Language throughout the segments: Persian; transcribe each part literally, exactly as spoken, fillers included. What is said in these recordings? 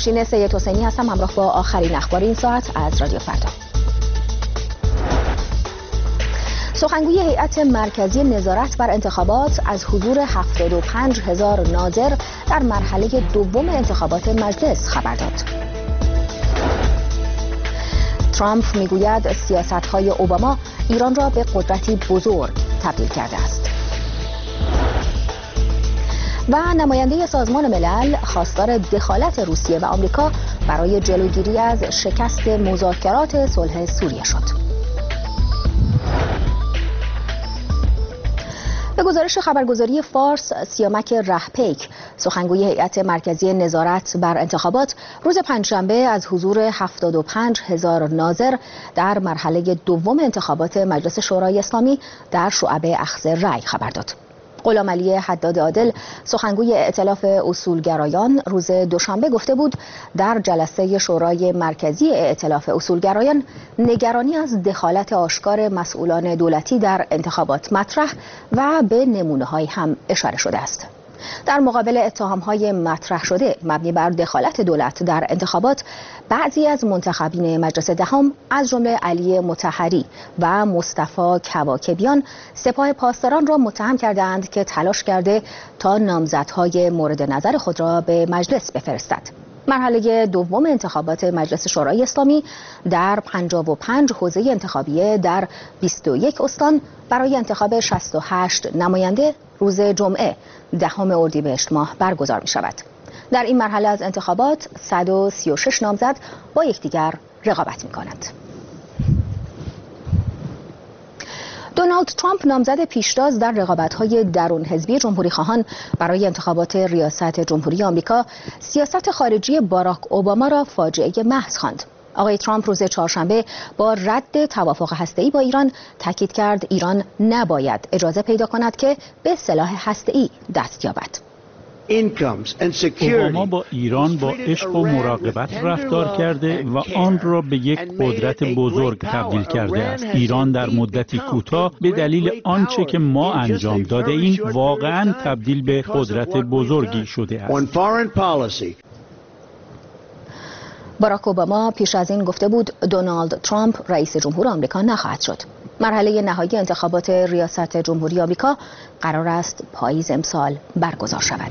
افشین سید حسینی هستم، همراه با آخرین اخبار این ساعت از رادیو فردا. سخنگوی هیئت مرکزی نظارت بر انتخابات از حضور هفتاد و پنج هزار ناظر در مرحله دوم انتخابات مجلس خبر داد. ترامپ میگوید سیاست‌های اوباما ایران را به قدرتی بزرگ تبدیل کرده است. و نماینده سازمان ملل خواستار دخالت روسیه و آمریکا برای جلوگیری از شکست مذاکرات صلح سوریه شد. به گزارش خبرگزاری فارس، سیامک رهپیک، سخنگوی هیئت مرکزی نظارت بر انتخابات، روز پنجشنبه از حضور هفتاد و پنج هزار ناظر در مرحله دوم انتخابات مجلس شورای اسلامی در شعبه اخذ رأی خبر داد. غلامعلی حداد عادل، سخنگوی ائتلاف اصولگرایان، روز دوشنبه گفته بود در جلسه شورای مرکزی ائتلاف اصولگرایان نگرانی از دخالت آشکار مسئولان دولتی در انتخابات مطرح و به نمونه‌های هم اشاره شده است. در مقابل اتهام‌های مطرح شده مبنی بر دخالت دولت در انتخابات، بعضی از منتخبین مجلس دهم از جمله علی مطهری و مصطفی کواکبیان سپاه پاسداران را متهم کردند که تلاش کرده تا نامزدهای مورد نظر خود را به مجلس بفرستد. مرحله دوم انتخابات مجلس شورای اسلامی در پنجاه و پنج حوزه انتخابیه در بیست و یک استان برای انتخاب شصت و هشت نماینده روز جمعه دهم اردیبهشت ماه برگزار می شود. در این مرحله از انتخابات صد و سی و شش نامزد با یکدیگر رقابت می کنند. دونالد ترامپ، نامزد پیشتاز در رقابت‌های درون حزبی جمهوری خواهان برای انتخابات ریاست جمهوری آمریکا، سیاست خارجی باراک اوباما را فاجعه محض خواند. آقای ترامپ روز چهارشنبه با رد توافق هسته‌ای با ایران تاکید کرد ایران نباید اجازه پیدا کند که به سلاح هسته‌ای دست یابد. اوباما با ایران با عشق و مراقبت رفتار کرده و آن را به یک قدرت بزرگ تبدیل کرده است. ایران در مدتی کوتاه به دلیل آنچه که ما انجام داده ایم واقعاً تبدیل به قدرت بزرگی شده است. باراک اوباما پیش از این گفته بود دونالد ترامپ رئیس جمهور آمریکا نخواهد شد. مرحله نهایی انتخابات ریاست جمهوری آمریکا قرار است پاییز امسال برگزار شود.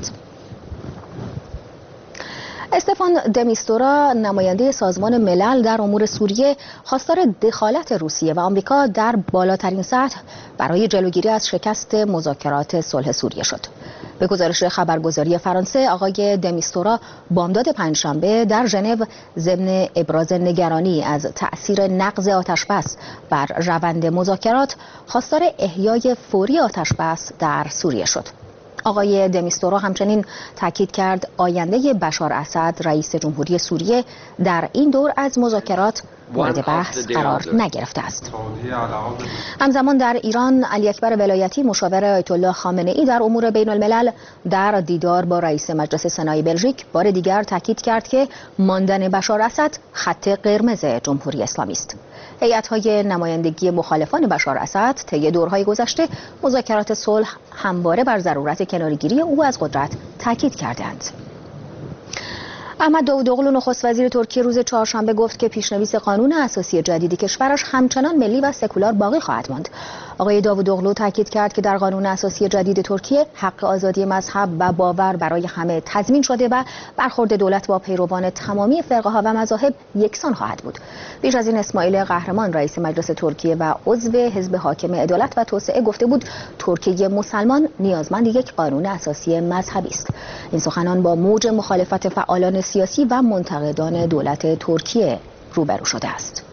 استفان دمیستورا، نماینده سازمان ملل در امور سوریه، خواستار دخالت روسیه و آمریکا در بالاترین سطح برای جلوگیری از شکست مذاکرات صلح سوریه شد. به گزارش خبرگزاری فرانسه، آقای دمیستورا بامداد پنجشنبه در ژنو ضمن ابراز نگرانی از تأثیر نقض آتشبس بر روند مذاکرات، خواستار احیای فوری آتشبس در سوریه شد. آقای دمیستورا همچنین تاکید کرد آینده بشار اسد رئیس جمهوری سوریه در این دور از مذاکرات مورد بحث قرار نگرفته است. همزمان در ایران، علی اکبر ولایتی، مشاور آیت الله خامنه ای در امور بین الملل، در دیدار با رئیس مجلس سنای بلژیک بار دیگر تاکید کرد که ماندن بشار اسد خط قرمز جمهوری اسلامی است. هیئت‌های نمایندگی مخالفان بشار اسد طی دورهای گذشته مذاکرات صلح همواره بر ضرورت کناره‌گیری او از قدرت تاکید کردند. احمد داوودوغلو، نخست وزیر ترکیه، روز چهارشنبه گفت که پیشنویس قانون اساسی جدید کشورش همچنان ملی و سکولار باقی خواهد ماند. آقای داوودوغلو تاکید کرد که در قانون اساسی جدید ترکیه حق آزادی مذهب و باور برای همه تضمین شده و برخورد دولت با پیروان تمامی فرقه‌ها و مذاهب یکسان خواهد بود. پیش از این اسماعیل قهرمان، رئیس مجلس ترکیه و عضو حزب حاکم عدالت و توسعه، گفته بود ترکیه مسلمان نیازمند یک قانون اساسی مذهبی است. این سخنان با موج مخالفت فعالان سیاسی و منتقدان دولت ترکیه روبرو شده است.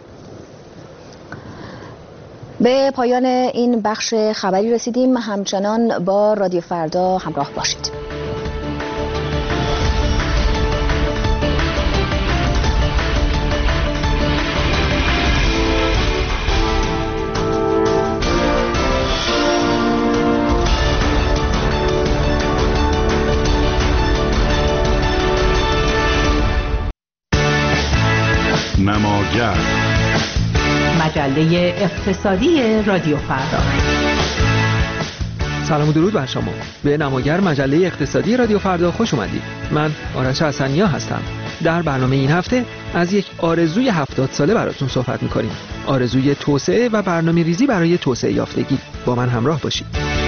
به پایان این بخش خبری رسیدیم. همچنان با رادیو فردا همراه باشید. نماگر، مجله اقتصادی رادیو فردا. سلام و درود بر شما. به نماگر، مجله اقتصادی رادیو فردا خوش اومدید. من آرش حسنیا هستم. در برنامه این هفته از یک آرزوی هفتاد ساله براتون صحبت می‌کنیم. آرزوی توسعه و برنامه ریزی برای توسعه یافتگی. با من همراه باشید.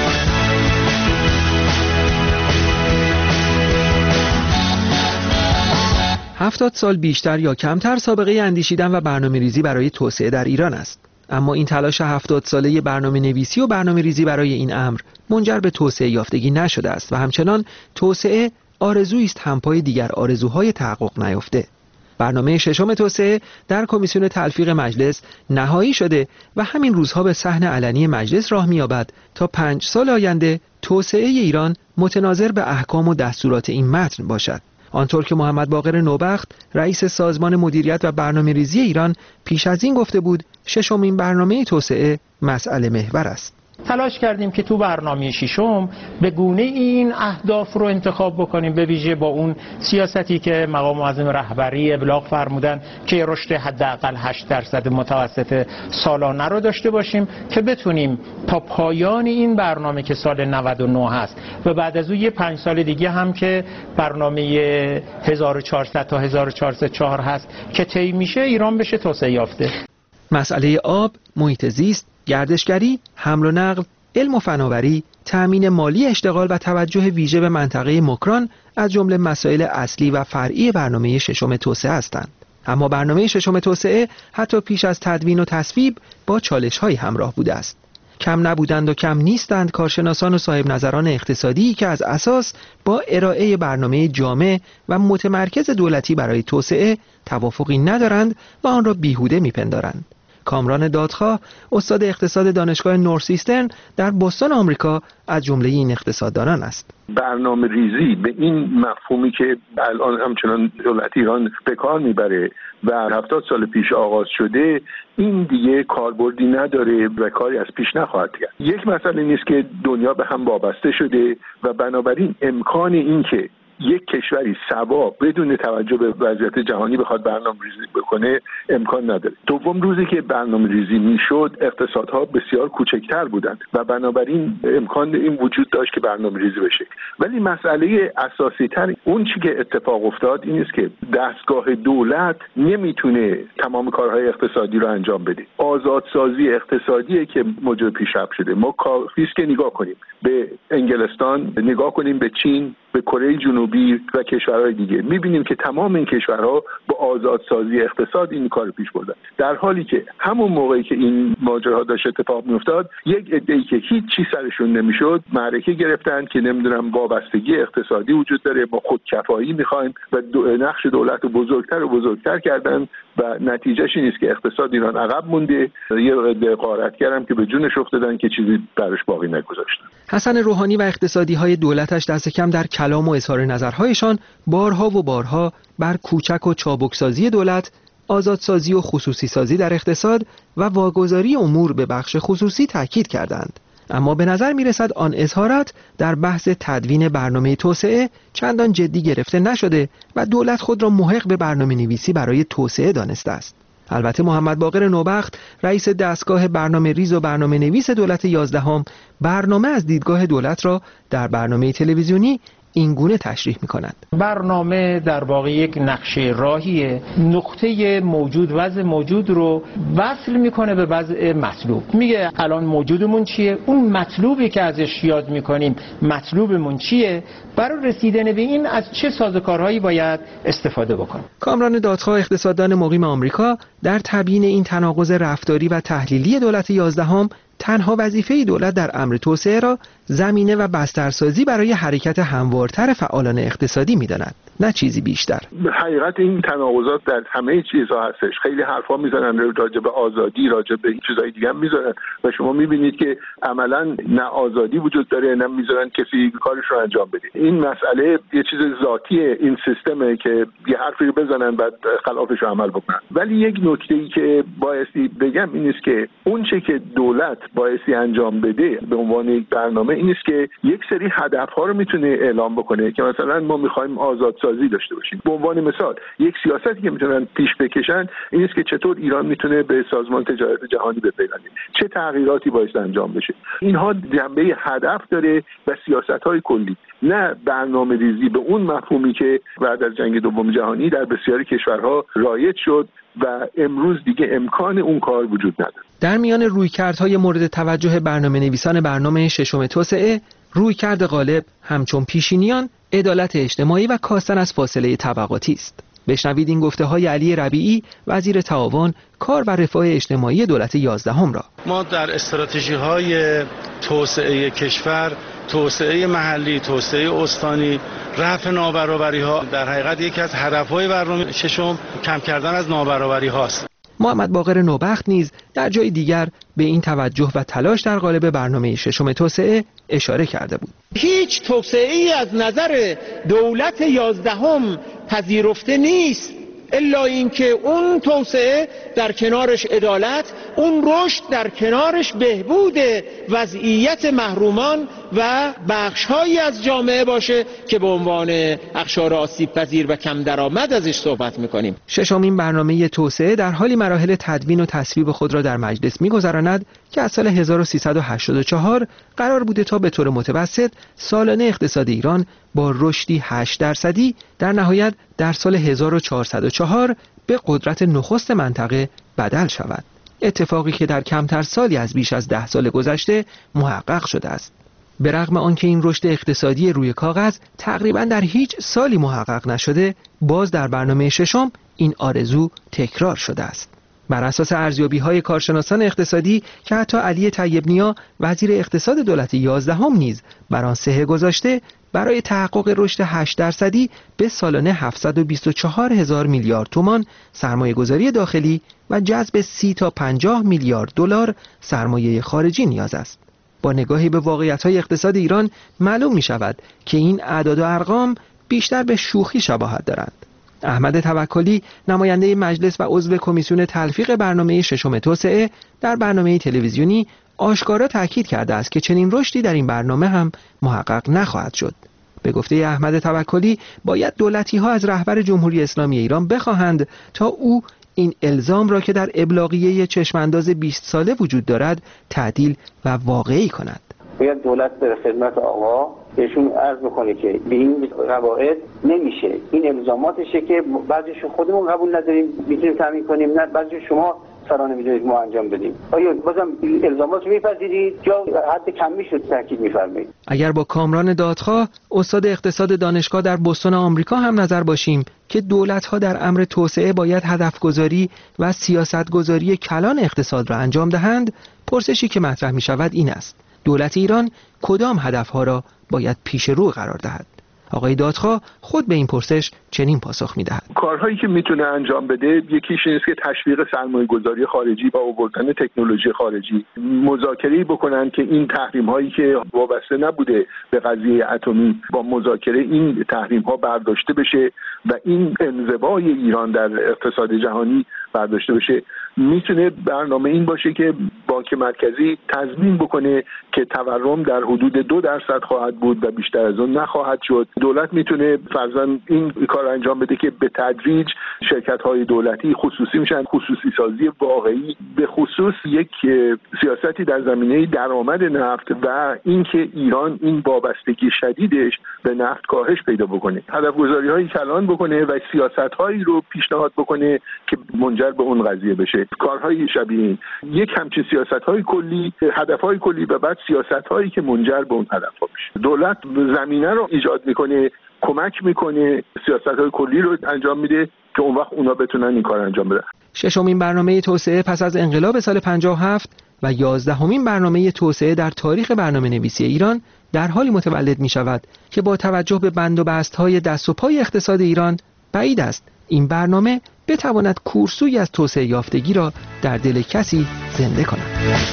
هفتاد سال بیشتر یا کمتر سابقه اندیشیدن و برنامه ریزی برای توسعه در ایران است. اما این تلاش هفتاد ساله برنامه نویسی و برنامه ریزی برای این امر منجر به توسعه یافتگی نشده است و همچنان توسعه آرزویی است همپای دیگر آرزوهای تحقق نیافته. برنامه ششم توسعه در کمیسیون تلفیق مجلس نهایی شده و همین روزها به صحن علنی مجلس راه می‌یابد تا پنج سال آینده توسعه ایران متناظر به احکام و دستورات این متن باشد. آنطور که محمد باقر نوبخت رئیس سازمان مدیریت و برنامه ریزی ایران پیش از این گفته بود، ششمین برنامه توسعه مسئله محور است. تلاش کردیم که تو برنامه ششم به گونه این اهداف رو انتخاب بکنیم، به ویژه با اون سیاستی که مقام معظم رهبری ابلاغ فرمودن که رشد حداقل هشت درصد متوسط سالانه رو داشته باشیم که بتونیم تا پایان این برنامه که سال نود و نه هست و بعد از اون یه پنج سال دیگه هم که برنامه هزار و چهارصد تا هزار و چهارصد و چهار هست که طی میشه، ایران بشه توسعه یافته. مسئله آب، محیط زیست، گردشگری، حمل و نقل، علم و فناوری، تأمین مالی اشتغال و توجه ویژه به منطقه مکران از جمله مسائل اصلی و فرعی برنامه ششم توسعه هستند. اما برنامه ششم توسعه حتی پیش از تدوین و تصویب با چالش‌های همراه بوده است. کم نبودند و کم نیستند کارشناسان و صاحب نظران اقتصادی که از اساس با ارائه برنامه جامع و متمرکز دولتی برای توسعه توافقی ندارند و آن را بیهوده میپندارند. کامران دادخواه، استاد اقتصاد دانشگاه نورسیسترن در بوستون آمریکا، از جمله این اقتصاددانان است. برنامه ریزی به این مفهومی که الان همچنان دولت ایران به کار میبره و هفتاد سال پیش آغاز شده، این دیگه کاربردی نداره و کاری از پیش نخواهد کرد. یک مسئله نیست که دنیا به هم وابسته شده و بنابراین امکان این که یک کشوری سوا بدون توجه به وضعیت جهانی بخواد برنامه ریزی بکنه امکان نداره. دوم، روزی که برنامه ریزی میشد اقتصادها بسیار کوچکتر بودند و بنابراین امکان این وجود داشت که برنامه ریزی بشه. ولی مسئله اساسی تر اون چی که اتفاق افتاد این است که دستگاه دولت نمیتونه تمام کارهای اقتصادی رو انجام بده. آزادسازی اقتصادیه که موجب پیشرفت شده. ما کافیه که نگاه کنیم به انگلستان، نگاه کنیم به چین، به کره جنوبی و کشورهای دیگه، می‌بینیم که تمام این کشورها با آزادسازی اقتصاد این کار پیش بردن، در حالی که همون موقعی که این ماجرا داشت اتفاق می‌افتاد یک عده‌ای که هیچ چیز سرشون نمی‌شد معرکه گرفتن که نمیدونم وابستگی اقتصادی وجود داره، ما خودکفایی می‌خوایم و دو نقش دولت رو بزرگتر و بزرگتر کردن و نتیجهش این است که اقتصاد ایران عقب مونده. یه عده غارتگرم که به جونش افتادن که چیزی براش باقی نگذاشتن. حسن روحانی و اقتصادی‌های دولتش دست کم در کلام و اظهار نظرهایشان بارها و بارها بر کوچک و چابکسازی دولت، آزادسازی و خصوصی سازی در اقتصاد و واگذاری امور به بخش خصوصی تاکید کردند. اما به نظر می رسد آن اظهارات در بحث تدوین برنامه توسعه چندان جدی گرفته نشده و دولت خود را محق به برنامه نویسی برای توسعه دانسته است. البته محمد باقر نوبخت، رئیس دستگاه برنامه ریز و برنامه نویس دولت یازدهم، برنامه از دیدگاه دولت را در برنامه تلویزیونی این گونه تشریح می‌کند. برنامه در واقع یک نقشه راهیه، نقطه موجود، وضع موجود رو وصل میکنه به وضع مطلوب. میگه الان موجودمون چیه، اون مطلوبی که ازش یاد میکنیم مطلوبمون چیه، برای رسیدن به این از چه سازوکارهایی باید استفاده بکنیم. کامران دادخواه، اقتصاددان مقیم آمریکا، در تبیین این تناقض رفتاری و تحلیلی دولت یازدهم تنها وظیفه دولت در امر توسعه را زمینه و بسترسازی برای حرکت هموارتر فعالان اقتصادی می‌داند، نه چیزی بیشتر. حقیقت این تناقضات در همه چیزها هستش. خیلی حرفا میزنن راجع به آزادی، راجع به چیزهای دیگه هم میزنن و شما میبینید که عملاً نه آزادی وجود داره نه میذارن کسی کارش رو انجام بده. این مسئله یه چیز ذاتی این سیستمه که یه حرفی رو بزنن بعد خلافش رو عمل بکنن. ولی یک نکته‌ای که بایستی بگم این است که اون چه که دولت بایستی انجام بده به عنوان یک برنامه این است که یک سری هدف‌ها رو میتونه اعلام بکنه که مثلا ما می‌خوایم آزادسازی سازی داشته باشیم. به عنوان مثال یک سیاستی که میتونن پیش بکشن این است که چطور ایران میتونه به سازمان تجارت جهانی بپیونده، چه تغییراتی باید انجام بشه. اینها جنبه هدف داره و سیاست‌های کلی، نه برنامه‌ریزی به اون مفهومی که بعد از جنگ دوم جهانی در بسیاری کشورها رایج شد و امروز دیگه امکان اون کار وجود نداره. در میان رویکردهای مورد توجه برنامه‌نویسان برنامه ششم توسعه، رویکرد غالب همچون پیشینیان عدالت اجتماعی و کاستن از فاصله طبقاتی است. بشنوید این گفته‌های علی ربیعی وزیر تعاون، کار و رفاه اجتماعی دولت یازدهم را. ما در استراتژی‌های توسعه کشور، توسعه محلی، توسعه استانی، رفع نابرابری‌ها، در حقیقت یکی از هدف‌های برنامه ششم کم کردن از نابرابری‌هاست. محمد باقر نوبخت نیز در جای دیگر به این توجه و تلاش در قالب برنامه ششم توسعه اشاره کرده بود. هیچ توسعه‌ای از نظر دولت یازدهم پذیرفته نیست الا اینکه اون توسعه در کنارش عدالت، اون رشد در کنارش بهبود وضعیت محرومان و بخش‌هایی از جامعه باشه که به عنوان اقشار آسیب پذیر و کم درآمد ازش صحبت می‌کنیم. ششمین برنامه توسعه در حالی مراحل تدوین و تصویب خود را در مجلس می‌گذراند که از سال هزار و سیصد و هشتاد و چهار قرار بوده تا به طور متوسط سالانه اقتصاد ایران با رشدی هشت درصدی در نهایت در سال هزار و چهارصد و چهار به قدرت نخست منطقه بدل شود. اتفاقی که در کمتر سالی از بیش از ده سال گذشته محقق شده است. به رغم آنکه این رشد اقتصادی روی کاغذ تقریباً در هیچ سالی محقق نشده، باز در برنامه ششم این آرزو تکرار شده است. بر اساس ارزیابی‌های کارشناسان اقتصادی که حتی علی طیب نیا وزیر اقتصاد دولت یازدهم نیز بر آن صحه گذاشته، برای تحقق رشد هشت درصدی به سالانه هفتصد و بیست و چهار هزار میلیارد تومان سرمایه‌گذاری داخلی و جذب سی تا پنجاه میلیارد دلار سرمایه خارجی نیاز است. با نگاهی به واقعیت‌های اقتصاد ایران معلوم می‌شود که این اعداد و ارقام بیشتر به شوخی شباهت دارند. احمد توکلی، نماینده مجلس و عضو کمیسیون تلفیق برنامه ششم توسعه، در برنامه تلویزیونی آشکارا تاکید کرده است که چنین رشدی در این برنامه هم محقق نخواهد شد. به گفته احمد توکلی، باید دولتی‌ها از رهبر جمهوری اسلامی ایران بخواهند تا او این الزام را که در ابلاغیه چشمانداز بیست ساله وجود دارد تعدیل و واقعی کند. باید دولت در خدمت آقا بهشون عرض بکنه که به این قواعد نمیشه، این الزاماتشه که بعضیش خودمون قبول نداریم میتونیم تامین کنیم، نه بعضی شما سرانه میدونید ما انجام بدیم. آیا بازم الزامات رو میپذیرید یا حد کمی شد تاکید میفرمایید؟ اگر با کامران دادخواه، استاد اقتصاد دانشگاه در بوستون آمریکا هم نظر باشیم که دولت‌ها در امر توسعه باید هدفگذاری و سیاستگذاری کلان اقتصاد را انجام دهند، پرسشی که مطرح میشود این است: دولت ایران کدام هدفها را باید پیش رو قرار دهد؟ آقای دادخواه خود به این پرسش چنین پاسخ می‌دهد: کارهایی که میتونه انجام بده یکیش این است که تشویق سرمایه‌گذاری خارجی با آوردن تکنولوژی خارجی، مذاکره بکنن که این تحریم‌هایی که وابسته نبوده به قضیه اتمی با مذاکره این تحریم‌ها برداشته بشه و این انزوای ایران در اقتصاد جهانی برداشته بشه. میتونه برنامه این باشه که بانک مرکزی تضمین بکنه که تورم در حدود دو درصد خواهد بود و بیشتر از اون نخواهد شد. دولت میتونه فرضاً این کار انجام بده که به تدریج شرکت‌های دولتی خصوصی میشن، خصوصی سازی واقعی، به خصوص یک سیاستی در زمینه درآمد نفت و اینکه ایران این وابستگی شدیدش به نفت کاهش پیدا بکنه، هدف‌گذاری‌های کلان بکنه و سیاست‌هایی رو پیشنهاد بکنه که منجر به اون قضیه بشه. کارهای شبیه این، یک همچین سیاست‌های کلی، هدف‌های کلی و بعد سیاست‌هایی که منجر به اون هدف‌ها بشه. دولت زمینه رو ایجاد میکنه، کمک میکنه، سیاست‌های کلی رو انجام میده که اون وقت اونا بتونن این کار انجام بدن. ششمین برنامه توسعه پس از انقلاب سال پنجاه و هفت و یازدهمین برنامه توسعه در تاریخ برنامه‌نویسی ایران در حالی متولد می‌شود که با توجه به بند و بست‌های دست و پای اقتصاد ایران بعید است این برنامه بتواند کورسویی از توسعه یافتگی را در دل کسی زنده کند.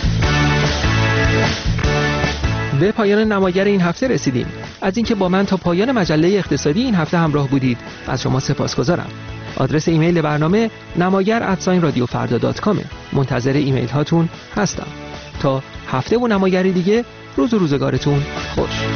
به پایان نماگر این هفته رسیدیم. از اینکه با من تا پایان مجله اقتصادی این هفته همراه بودید از شما سپاسگزارم. آدرس ایمیل برنامه نماگر ات رادیو فردا دات کام. منتظر ایمیل هاتون هستم. تا هفته و نماگری دیگه، روز و روزگارتون خوش.